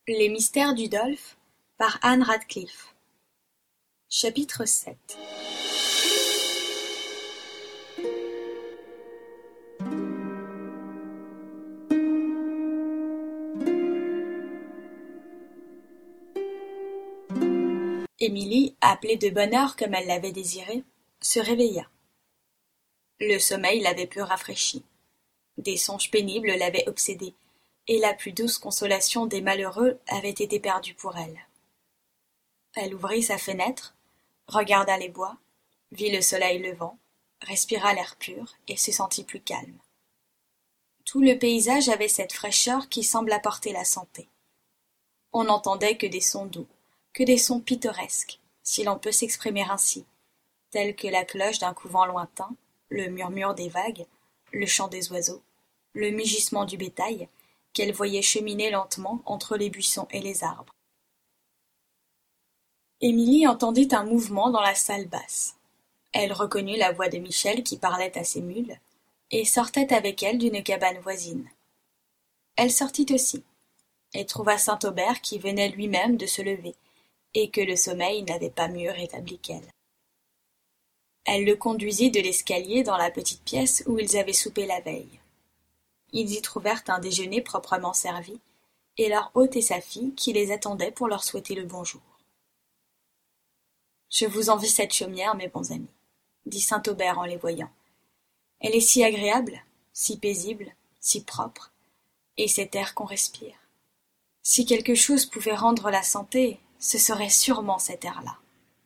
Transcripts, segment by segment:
Les mystères du Dolphe par Anne Radcliffe. Chapitre 7. Émilie, appelée de bonne heure comme elle l'avait désiré, se réveilla. Le sommeil l'avait peu rafraîchie. Des songes pénibles l'avaient obsédée, et la plus douce consolation des malheureux avait été perdue pour elle. Elle ouvrit sa fenêtre, regarda les bois, vit le soleil levant, respira l'air pur et se sentit plus calme. Tout le paysage avait cette fraîcheur qui semble apporter la santé. On n'entendait que des sons doux, que des sons pittoresques, si l'on peut s'exprimer ainsi, tels que la cloche d'un couvent lointain, le murmure des vagues, le chant des oiseaux, le mugissement du bétail, qu'elle voyait cheminer lentement entre les buissons et les arbres. Émilie entendit un mouvement dans la salle basse. Elle reconnut la voix de Michel qui parlait à ses mules, et sortait avec elle d'une cabane voisine. Elle sortit aussi, et trouva Saint-Aubert qui venait lui-même de se lever, et que le sommeil n'avait pas mieux rétabli qu'elle. Elle le conduisit de l'escalier dans la petite pièce où ils avaient soupé la veille. Ils y trouvèrent un déjeuner proprement servi, et leur hôte et sa fille qui les attendaient pour leur souhaiter le bonjour. « Je vous envie cette chaumière, mes bons amis, » dit Saint-Aubert en les voyant. « Elle est si agréable, si paisible, si propre, et cet air qu'on respire. Si quelque chose pouvait rendre la santé, ce serait sûrement cet air-là. »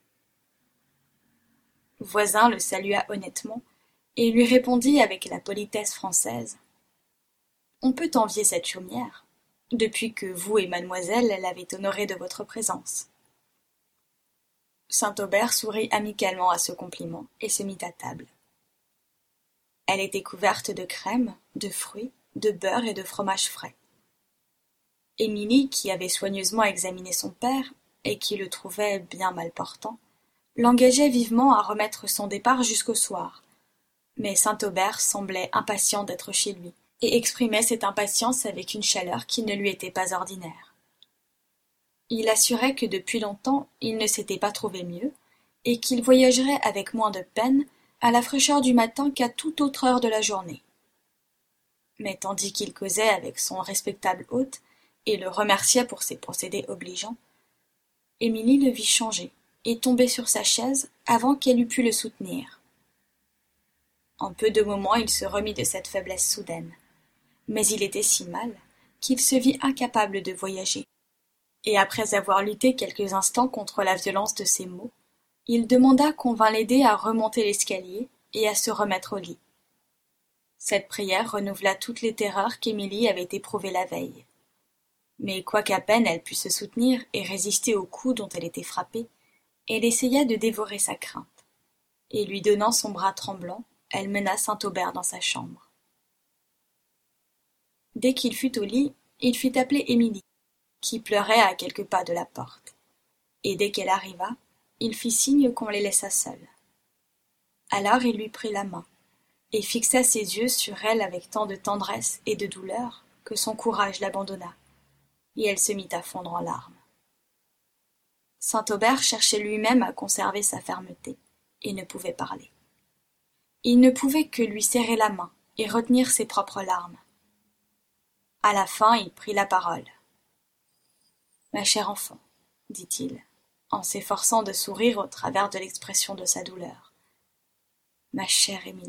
Voisin le salua honnêtement, et lui répondit avec la politesse française. « On peut envier cette chaumière, depuis que vous et mademoiselle l'avez honorée de votre présence. » Saint-Aubert sourit amicalement à ce compliment et se mit à table. Elle était couverte de crème, de fruits, de beurre et de fromage frais. Émilie, qui avait soigneusement examiné son père, et qui le trouvait bien mal portant, l'engageait vivement à remettre son départ jusqu'au soir. Mais Saint-Aubert semblait impatient d'être chez lui, et exprimait cette impatience avec une chaleur qui ne lui était pas ordinaire. Il assurait que depuis longtemps il ne s'était pas trouvé mieux, et qu'il voyagerait avec moins de peine à la fraîcheur du matin qu'à toute autre heure de la journée. Mais tandis qu'il causait avec son respectable hôte, et le remerciait pour ses procédés obligeants, Émilie le vit changer, et tomber sur sa chaise avant qu'elle eût pu le soutenir. En peu de moments il se remit de cette faiblesse soudaine, mais il était si mal qu'il se vit incapable de voyager, et après avoir lutté quelques instants contre la violence de ses maux, il demanda qu'on vînt l'aider à remonter l'escalier et à se remettre au lit. Cette prière renouvela toutes les terreurs qu'Émilie avait éprouvées la veille. Mais quoiqu'à peine elle pût se soutenir et résister aux coups dont elle était frappée, elle essaya de dévorer sa crainte, et lui donnant son bras tremblant, elle mena Saint-Aubert dans sa chambre. Dès qu'il fut au lit, il fit appeler Émilie, qui pleurait à quelques pas de la porte, et dès qu'elle arriva, il fit signe qu'on les laissât seuls. Alors il lui prit la main, et fixa ses yeux sur elle avec tant de tendresse et de douleur que son courage l'abandonna, et elle se mit à fondre en larmes. Saint-Aubert cherchait lui-même à conserver sa fermeté, et ne pouvait parler. Il ne pouvait que lui serrer la main et retenir ses propres larmes. À la fin, il prit la parole. « Ma chère enfant, dit-il, en s'efforçant de sourire au travers de l'expression de sa douleur. Ma chère Émilie. »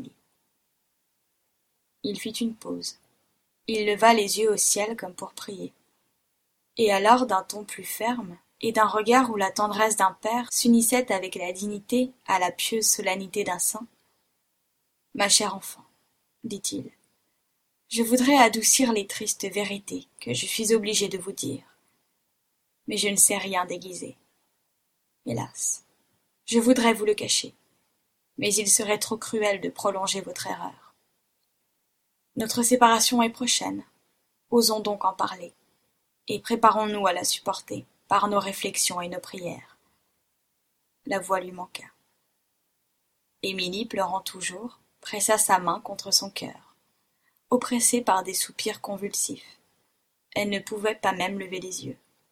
Il fit une pause. Il leva les yeux au ciel comme pour prier. Et alors, d'un ton plus ferme, et d'un regard où la tendresse d'un père s'unissait avec la dignité à la pieuse solennité d'un saint. « Ma chère enfant, dit-il, je voudrais adoucir les tristes vérités que je suis obligé de vous dire. Mais je ne sais rien déguiser. Hélas, je voudrais vous le cacher, mais il serait trop cruel de prolonger votre erreur. Notre séparation est prochaine, osons donc en parler, et préparons-nous à la supporter par nos réflexions et nos prières. » La voix lui manqua. Émilie, pleurant toujours, pressa sa main contre son cœur, oppressée par des soupirs convulsifs. Elle ne pouvait pas même lever les yeux.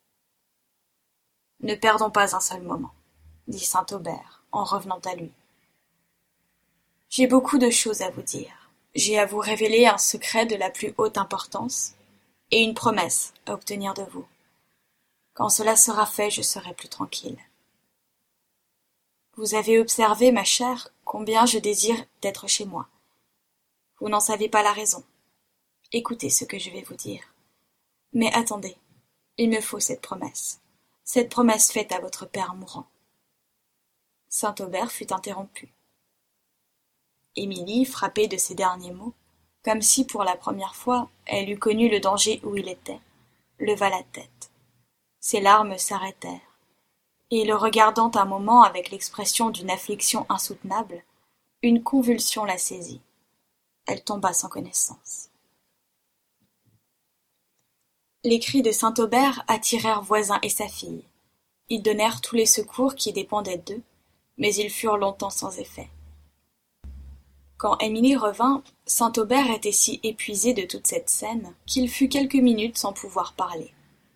Ne perdons pas un seul moment, dit Saint-Aubert, en revenant à lui. J'ai beaucoup de choses à vous dire. J'ai à vous révéler un secret de la plus haute importance et une promesse à obtenir de vous. Quand cela sera fait, je serai plus tranquille. Vous avez observé, ma chère, combien je désire d'être chez moi. Vous n'en savez pas la raison. Écoutez ce que je vais vous dire. Mais attendez, il me faut cette promesse faite à votre père mourant. Saint-Aubert fut interrompu. Émilie, frappée de ces derniers mots, comme si pour la première fois elle eût connu le danger où il était, leva la tête. Ses larmes s'arrêtèrent, et le regardant un moment avec l'expression d'une affliction insoutenable, une convulsion la saisit. Elle tomba sans connaissance. Les cris de Saint-Aubert attirèrent Voisin et sa fille. Ils donnèrent tous les secours qui dépendaient d'eux, mais ils furent longtemps sans effet. Quand Émilie revint, Saint-Aubert était si épuisé de toute cette scène qu'il fut quelques minutes sans pouvoir parler.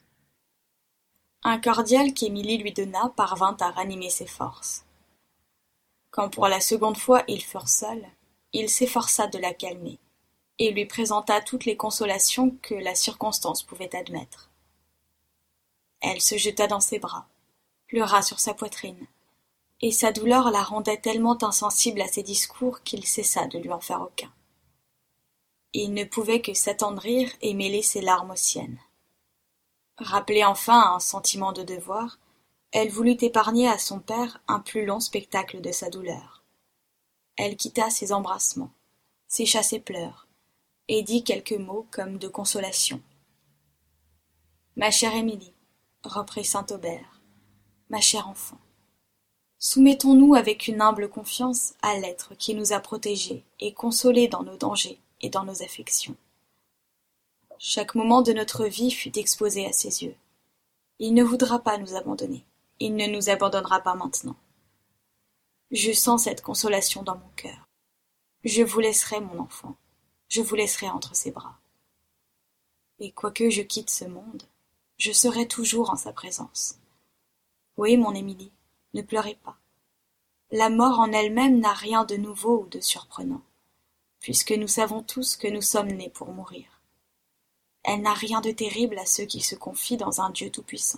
Un cordial qu'Émilie lui donna parvint à ranimer ses forces. Quand pour la seconde fois ils furent seuls, il s'efforça de la calmer, et lui présenta toutes les consolations que la circonstance pouvait admettre. Elle se jeta dans ses bras, pleura sur sa poitrine, et sa douleur la rendait tellement insensible à ses discours qu'il cessa de lui en faire aucun. Il ne pouvait que s'attendrir et mêler ses larmes aux siennes. Rappelée enfin à un sentiment de devoir, elle voulut épargner à son père un plus long spectacle de sa douleur. Elle quitta ses embrassements, sécha ses pleurs, et dit quelques mots comme de consolation. « Ma chère Émilie, reprit Saint-Aubert, ma chère enfant, soumettons-nous avec une humble confiance à l'être qui nous a protégés et consolés dans nos dangers et dans nos afflictions. Chaque moment de notre vie fut exposé à ses yeux. Il ne voudra pas nous abandonner. Il ne nous abandonnera pas maintenant. Je sens cette consolation dans mon cœur. Je vous laisserai, mon enfant. Je vous laisserai entre ses bras. Et quoique je quitte ce monde, je serai toujours en sa présence. Oui, mon Émilie, ne pleurez pas. La mort en elle-même n'a rien de nouveau ou de surprenant, puisque nous savons tous que nous sommes nés pour mourir. Elle n'a rien de terrible à ceux qui se confient dans un Dieu tout-puissant.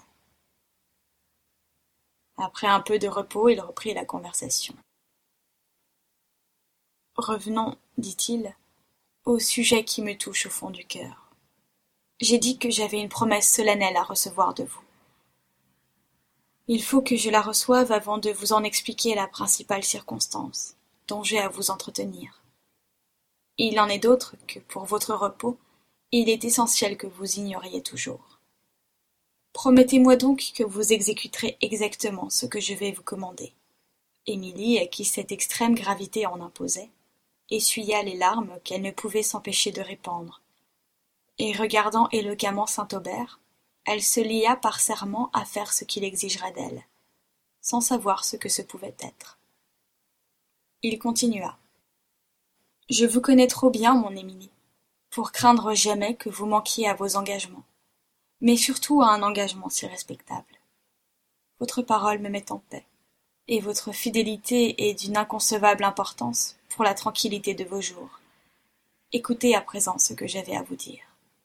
Après un peu de repos, il reprit la conversation. Revenons, dit-il, au sujet qui me touche au fond du cœur. J'ai dit que j'avais une promesse solennelle à recevoir de vous. Il faut que je la reçoive avant de vous en expliquer la principale circonstance dont j'ai à vous entretenir. Il en est d'autres que, pour votre repos, il est essentiel que vous ignoriez toujours. Promettez-moi donc que vous exécuterez exactement ce que je vais vous commander. Émilie, à qui cette extrême gravité en imposait, essuya les larmes qu'elle ne pouvait s'empêcher de répandre, et regardant éloquemment Saint-Aubert, elle se lia par serment à faire ce qu'il exigerait d'elle, sans savoir ce que ce pouvait être. Il continua. « Je vous connais trop bien, mon Émilie, pour craindre jamais que vous manquiez à vos engagements, mais surtout à un engagement si respectable. Votre parole me met en paix, et votre fidélité est d'une inconcevable importance pour la tranquillité de vos jours. Écoutez à présent ce que j'avais à vous dire.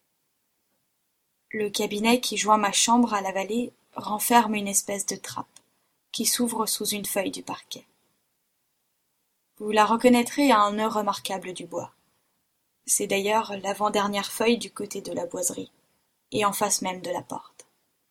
Le cabinet qui joint ma chambre à la vallée renferme une espèce de trappe, qui s'ouvre sous une feuille du parquet. Vous la reconnaîtrez à un nœud remarquable du bois. C'est d'ailleurs l'avant-dernière feuille du côté de la boiserie, et en face même de la porte.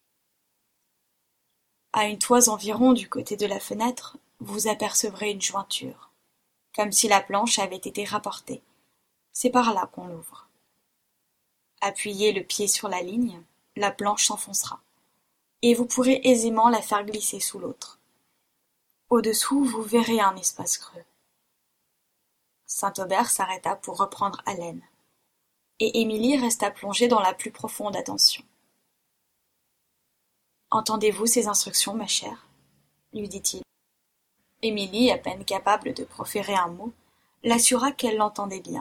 À une toise environ du côté de la fenêtre, vous apercevrez une jointure, comme si la planche avait été rapportée. C'est par là qu'on l'ouvre. Appuyez le pied sur la ligne, la planche s'enfoncera, et vous pourrez aisément la faire glisser sous l'autre. Au-dessous, vous verrez un espace creux. Saint-Aubert s'arrêta pour reprendre haleine, et Émilie resta plongée dans la plus profonde attention. « Entendez-vous ces instructions, ma chère ?» lui dit-il. Émilie, à peine capable de proférer un mot, l'assura qu'elle l'entendait bien.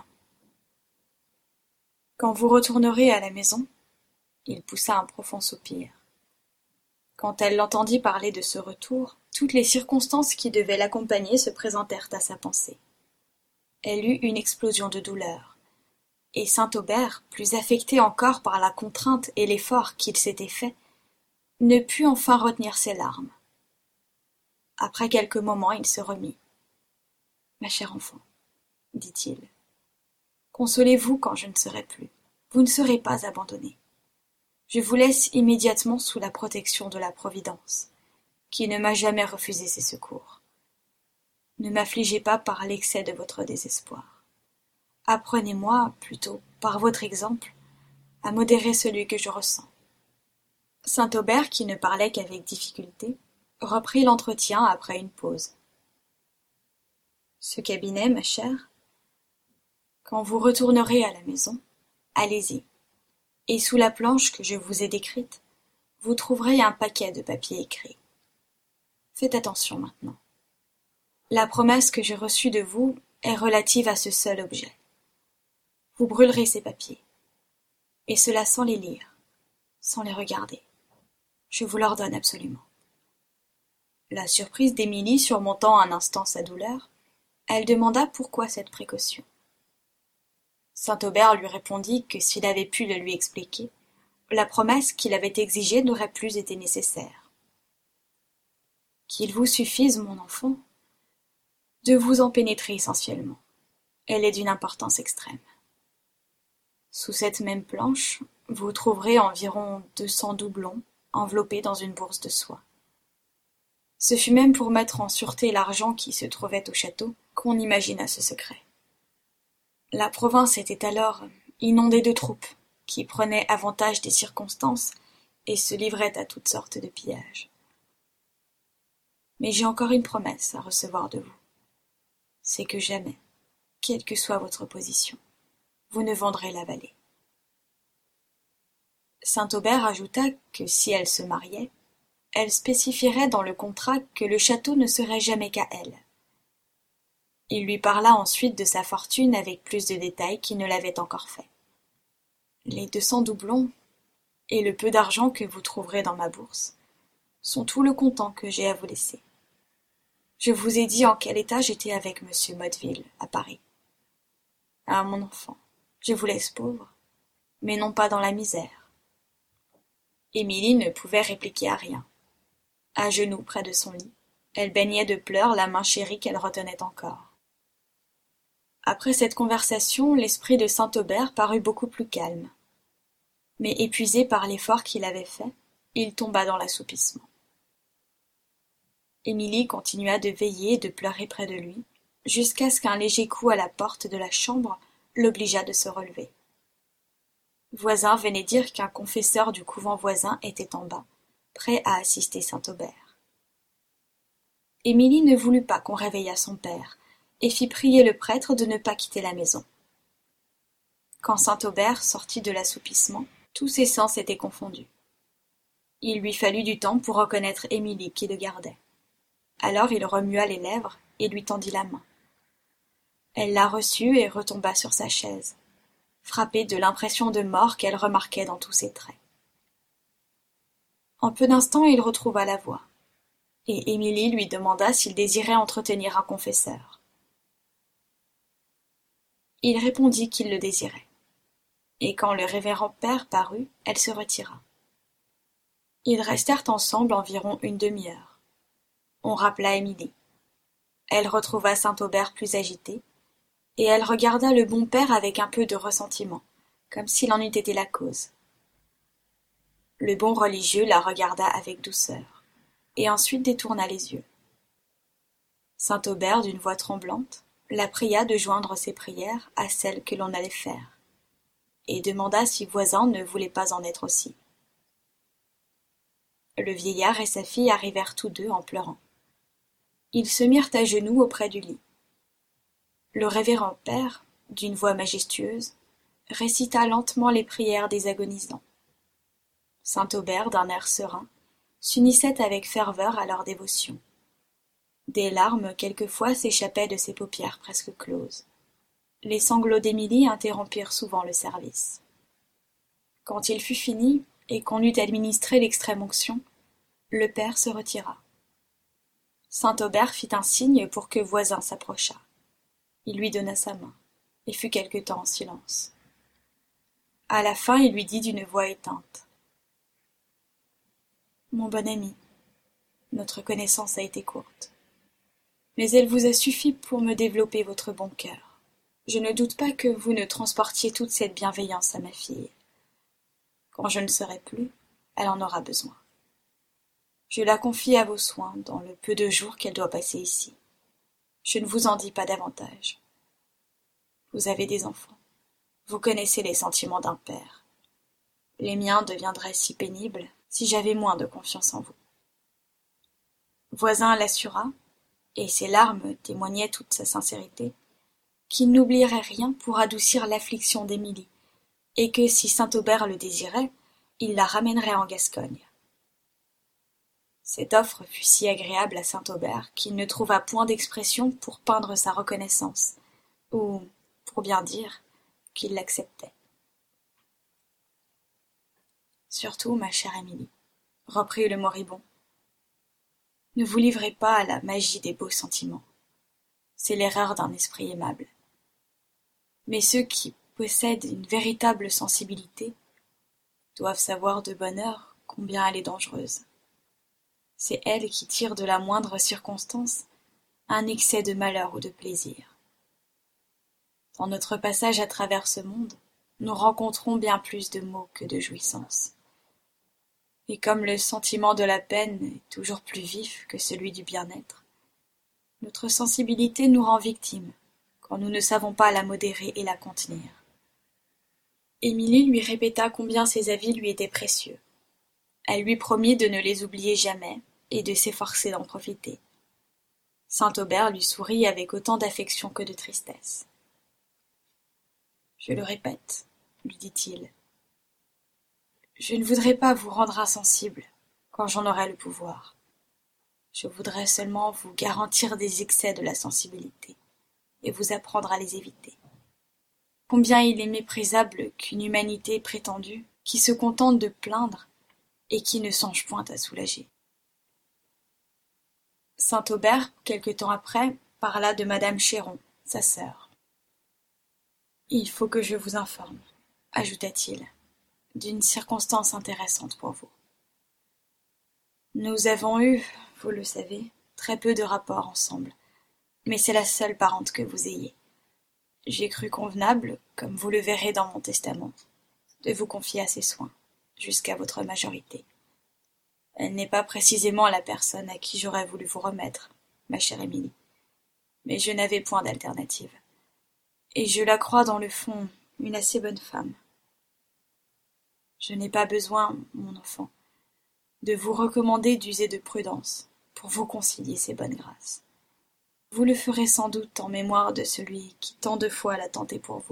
« Quand vous retournerez à la maison, il poussa un profond soupir. Quand elle l'entendit parler de ce retour, toutes les circonstances qui devaient l'accompagner se présentèrent à sa pensée. Elle eut une explosion de douleur, et Saint-Aubert, plus affecté encore par la contrainte et l'effort qu'il s'était fait, ne put enfin retenir ses larmes. Après quelques moments, il se remit. « Ma chère enfant, dit-il, consolez-vous quand je ne serai plus. Vous ne serez pas abandonnée. Je vous laisse immédiatement sous la protection de la Providence, qui ne m'a jamais refusé ses secours. Ne m'affligez pas par l'excès de votre désespoir. Apprenez-moi, plutôt, par votre exemple, à modérer celui que je ressens. » Saint-Aubert, qui ne parlait qu'avec difficulté, reprit l'entretien après une pause. « Ce cabinet, ma chère, quand vous retournerez à la maison, allez-y, et sous la planche que je vous ai décrite, vous trouverez un paquet de papiers écrits. Faites attention maintenant. La promesse que j'ai reçue de vous est relative à ce seul objet. Vous brûlerez ces papiers, et cela sans les lire, sans les regarder. Je vous l'ordonne absolument. » La surprise d'Émilie surmontant un instant sa douleur, elle demanda pourquoi cette précaution. Saint-Aubert lui répondit que s'il avait pu le lui expliquer, la promesse qu'il avait exigée n'aurait plus été nécessaire. « Qu'il vous suffise, mon enfant, de vous en pénétrer essentiellement. Elle est d'une importance extrême. Sous cette même planche, vous trouverez environ 200 doublons enveloppés dans une bourse de soie. Ce fut même pour mettre en sûreté l'argent qui se trouvait au château qu'on imagina ce secret. La province était alors inondée de troupes qui prenaient avantage des circonstances et se livraient à toutes sortes de pillages. Mais j'ai encore une promesse à recevoir de vous. C'est que jamais, quelle que soit votre position, vous ne vendrez la vallée. » Saint-Aubert ajouta que si elle se mariait, elle spécifierait dans le contrat que le château ne serait jamais qu'à elle. Il lui parla ensuite de sa fortune avec plus de détails qu'il ne l'avait encore fait. « Les 200 doublons et le peu d'argent que vous trouverez dans ma bourse sont tout le comptant que j'ai à vous laisser. Je vous ai dit en quel état j'étais avec monsieur Motteville, à Paris. Ah, mon enfant, je vous laisse pauvre, mais non pas dans la misère. » Émilie ne pouvait répliquer à rien. À genoux près de son lit, elle baignait de pleurs la main chérie qu'elle retenait encore. Après cette conversation, l'esprit de Saint-Aubert parut beaucoup plus calme. Mais épuisé par l'effort qu'il avait fait, il tomba dans l'assoupissement. Émilie continua de veiller et de pleurer près de lui, jusqu'à ce qu'un léger coup à la porte de la chambre l'obligeât de se relever. Voisin venait dire qu'un confesseur du couvent voisin était en bas, prêt à assister Saint-Aubert. Émilie ne voulut pas qu'on réveillât son père, et fit prier le prêtre de ne pas quitter la maison. Quand Saint-Aubert sortit de l'assoupissement, tous ses sens étaient confondus. Il lui fallut du temps pour reconnaître Émilie qui le gardait. Alors il remua les lèvres et lui tendit la main. Elle la reçut et retomba sur sa chaise, frappée de l'impression de mort qu'elle remarquait dans tous ses traits. En peu d'instants il retrouva la voix, et Émilie lui demanda s'il désirait entretenir un confesseur. Il répondit qu'il le désirait, et quand le révérend père parut, elle se retira. Ils restèrent ensemble environ une demi-heure. On rappela Émilie. Elle retrouva Saint-Aubert plus agité, et elle regarda le bon père avec un peu de ressentiment, comme s'il en eût été la cause. Le bon religieux la regarda avec douceur, et ensuite détourna les yeux. Saint-Aubert, d'une voix tremblante, la pria de joindre ses prières à celles que l'on allait faire, et demanda si Voisin ne voulait pas en être aussi. Le vieillard et sa fille arrivèrent tous deux en pleurant. Ils se mirent à genoux auprès du lit. Le révérend père, d'une voix majestueuse, récita lentement les prières des agonisants. Saint-Aubert, d'un air serein, s'unissait avec ferveur à leur dévotion. Des larmes quelquefois s'échappaient de ses paupières presque closes. Les sanglots d'Émilie interrompirent souvent le service. Quand il fut fini, et qu'on eut administré l'extrême-onction, Le père se retira. Saint-Aubert fit un signe pour que Voisin s'approchât. Il lui donna sa main, et fut quelque temps en silence. À la fin, il lui dit d'une voix éteinte. Mon bon ami, notre connaissance a été courte, mais elle vous a suffi pour me développer votre bon cœur. Je ne doute pas que vous ne transportiez toute cette bienveillance à ma fille. Quand je ne serai plus, elle en aura besoin. Je la confie à vos soins dans le peu de jours qu'elle doit passer ici. Je ne vous en dis pas davantage. Vous avez des enfants. Vous connaissez les sentiments d'un père. Les miens deviendraient si pénibles si j'avais moins de confiance en vous. Voisin l'assura, et ses larmes témoignaient toute sa sincérité, qu'il n'oublierait rien pour adoucir l'affliction d'Émilie, et que si Saint-Aubert le désirait, il la ramènerait en Gascogne. Cette offre fut si agréable à Saint-Aubert qu'il ne trouva point d'expression pour peindre sa reconnaissance, ou, pour bien dire, qu'il l'acceptait. Surtout, ma chère Émilie, reprit le moribond, ne vous livrez pas à la magie des beaux sentiments. C'est l'erreur d'un esprit aimable. Mais ceux qui possèdent une véritable sensibilité doivent savoir de bonne heure combien elle est dangereuse. C'est elle qui tire de la moindre circonstance un excès de malheur ou de plaisir. Dans notre passage à travers ce monde, nous rencontrons bien plus de maux que de jouissances. Et comme le sentiment de la peine est toujours plus vif que celui du bien-être, notre sensibilité nous rend victimes quand nous ne savons pas la modérer et la contenir. Émilie lui répéta combien ses avis lui étaient précieux. Elle lui promit de ne les oublier jamais et de s'efforcer d'en profiter. Saint-Aubert lui sourit avec autant d'affection que de tristesse. « Je le répète, lui dit-il, je ne voudrais pas vous rendre insensible quand j'en aurai le pouvoir. Je voudrais seulement vous garantir des excès de la sensibilité et vous apprendre à les éviter. Combien il est méprisable qu'une humanité prétendue qui se contente de plaindre et qui ne songe point à soulager. » Saint-Aubert, quelque temps après, parla de madame Chéron, sa sœur. « Il faut que je vous informe, ajouta-t-il, d'une circonstance intéressante pour vous. Nous avons eu, vous le savez, très peu de rapports ensemble, mais c'est la seule parente que vous ayez. J'ai cru convenable, comme vous le verrez dans mon testament, de vous confier à ses soins, jusqu'à votre majorité. Elle n'est pas précisément la personne à qui j'aurais voulu vous remettre, ma chère Émilie, mais je n'avais point d'alternative. Et je la crois dans le fond une assez bonne femme. Je n'ai pas besoin, mon enfant, de vous recommander d'user de prudence pour vous concilier ces bonnes grâces. Vous le ferez sans doute en mémoire de celui qui tant de fois l'a tenté pour vous. »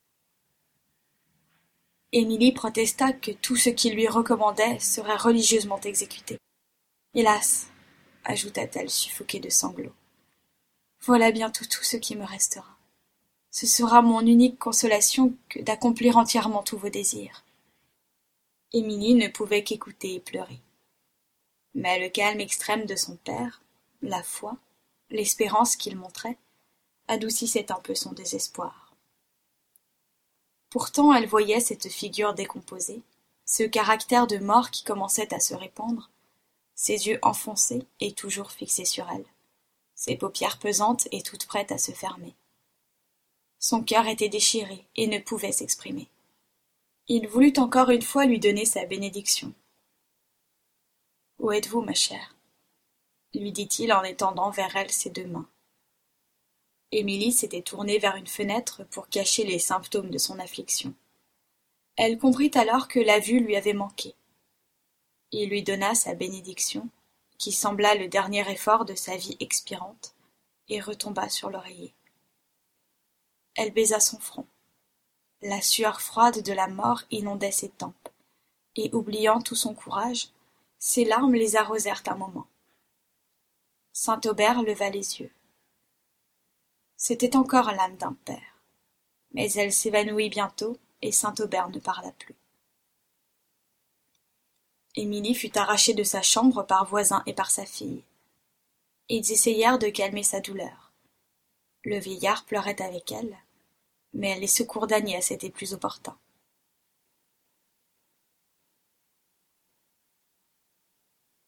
Émilie protesta que tout ce qu'il lui recommandait serait religieusement exécuté. « Hélas, ajouta-t-elle suffoquée de sanglots, voilà bientôt tout ce qui me restera. Ce sera mon unique consolation que d'accomplir entièrement tous vos désirs. » Émilie ne pouvait qu'écouter et pleurer. Mais le calme extrême de son père, la foi, l'espérance qu'il montrait, adoucissaient un peu son désespoir. Pourtant elle voyait cette figure décomposée, ce caractère de mort qui commençait à se répandre, ses yeux enfoncés et toujours fixés sur elle, ses paupières pesantes et toutes prêtes à se fermer. Son cœur était déchiré et ne pouvait s'exprimer. Il voulut encore une fois lui donner sa bénédiction. « Où êtes-vous, ma chère ?» lui dit-il en étendant vers elle ses deux mains. Émilie s'était tournée vers une fenêtre pour cacher les symptômes de son affliction. Elle comprit alors que la vue lui avait manqué. Il lui donna sa bénédiction, qui sembla le dernier effort de sa vie expirante, et retomba sur l'oreiller. Elle baisa son front. La sueur froide de la mort inondait ses tempes, et oubliant tout son courage, ses larmes les arrosèrent un moment. Saint-Aubert leva les yeux. C'était encore l'âme d'un père, mais elle s'évanouit bientôt, et Saint-Aubert ne parla plus. Émilie fut arrachée de sa chambre par voisin et par sa fille. Ils essayèrent de calmer sa douleur. Le vieillard pleurait avec elle, mais les secours d'Agnès étaient plus opportuns.